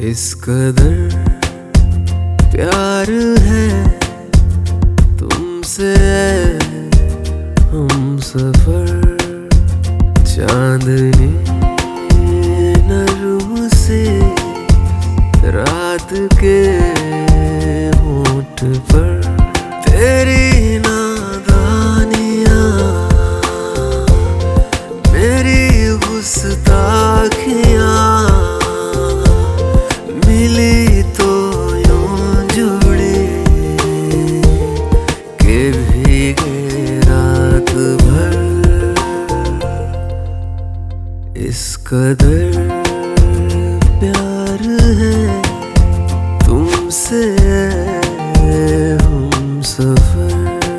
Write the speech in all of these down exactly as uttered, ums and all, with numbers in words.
इस कदर प्यार है तुमसे हम सफर, चांदनी नरम से रात के होंठ पर तेरी नादानियां मेरी गुस्ताखियां मिली तो यूं जुड़ी के भीगे रात भर। इस कदर प्यार है तुमसे हम सफर।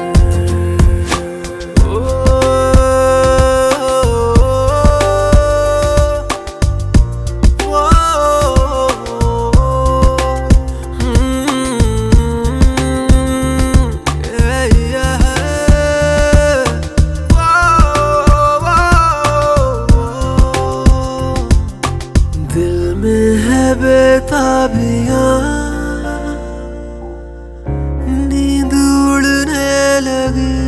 दिल में है बेताबियां, नींद उड़ने लगी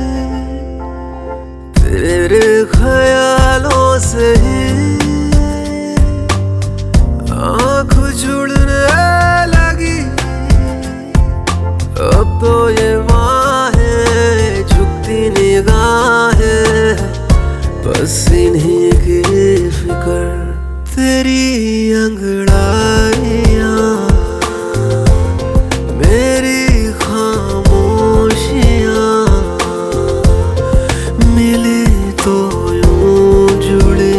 तेरे ख्यालों से ही आँख जुड़ने लगी। अब तो ये बाहें झुकती निगाहें बस इन्हीं की फिक्र, तेरी अंगड़ाइयां मेरी खामोशियां मिली तो यूं जुड़े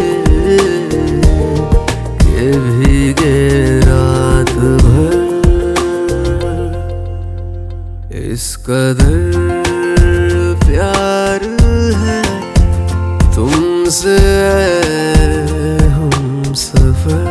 के भीगे रात भर। इस कदर प्यार है तुमसे हम सफर।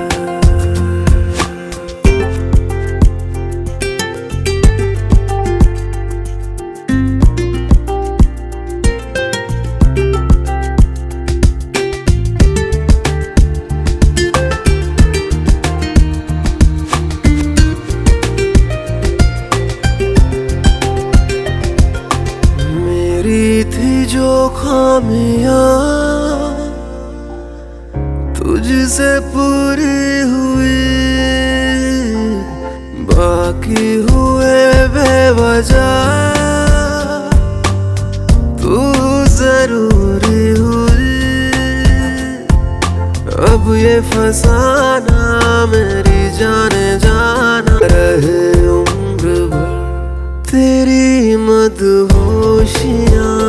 मेरी थी जो खामियां तुझसे पूरी हुई, बाकी हुए बेवजह तू जरूरी हुई। अब ये फसाना मेरी जाने जाना रहे उम्र भर, तेरी मदहोशियां